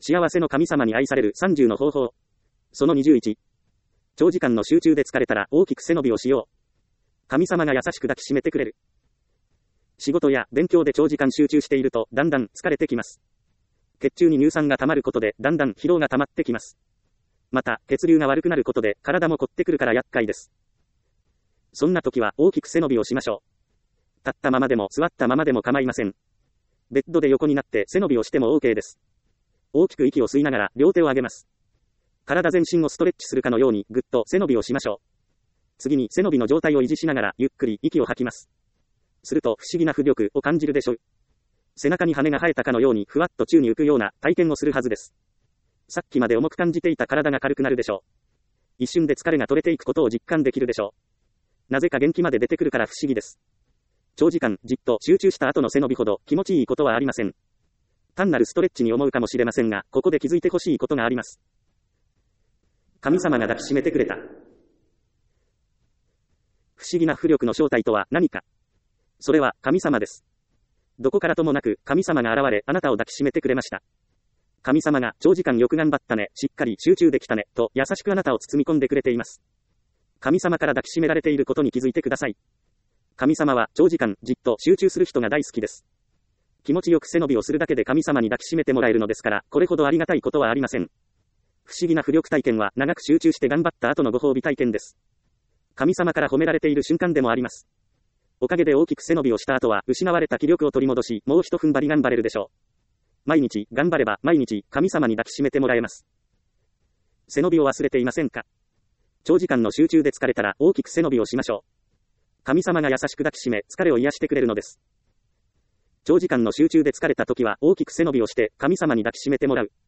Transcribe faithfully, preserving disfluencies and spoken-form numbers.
幸せの神様に愛されるさんじゅうの方法。そのにじゅういち。長時間の集中で疲れたら大きく背伸びをしよう。神様が優しく抱きしめてくれる。仕事や勉強で長時間集中しているとだんだん疲れてきます。血中に乳酸が溜まることでだんだん疲労が溜まってきます。また血流が悪くなることで体も凝ってくるから厄介です。そんな時は大きく背伸びをしましょう。立ったままでも座ったままでも構いません。ベッドで横になって背伸びをしても OK です。大きく息を吸いながら両手を上げます。体全身をストレッチするかのようにぐっと背伸びをしましょう。次に背伸びの状態を維持しながらゆっくり息を吐きます。すると不思議な浮力を感じるでしょう。背中に羽が生えたかのようにふわっと宙に浮くような体験をするはずです。さっきまで重く感じていた体が軽くなるでしょう。一瞬で疲れが取れていくことを実感できるでしょう。なぜか元気まで出てくるから不思議です。長時間じっと集中した後の背伸びほど気持ちいいことはありません。単なるストレッチに思うかもしれませんが、ここで気づいてほしいことがあります。神様が抱きしめてくれた。不思議な浮力の正体とは何か。それは神様です。どこからともなく神様が現れあなたを抱きしめてくれました。神様が長時間よく頑張ったね、しっかり集中できたね、と優しくあなたを包み込んでくれています。神様から抱きしめられていることに気づいてください。神様は長時間じっと集中する人が大好きです。気持ちよく背伸びをするだけで神様に抱きしめてもらえるのですから、これほどありがたいことはありません。不思議な浮力体験は長く集中して頑張った後のご褒美体験です。神様から褒められている瞬間でもあります。おかげで大きく背伸びをした後は失われた気力を取り戻し、もう一踏ん張り頑張れるでしょう。毎日頑張れば毎日神様に抱きしめてもらえます。背伸びを忘れていませんか？長時間の集中で疲れたら大きく背伸びをしましょう。神様が優しく抱きしめ疲れを癒してくれるのです。長時間の集中で疲れた時は大きく背伸びをして神様に抱きしめてもらう。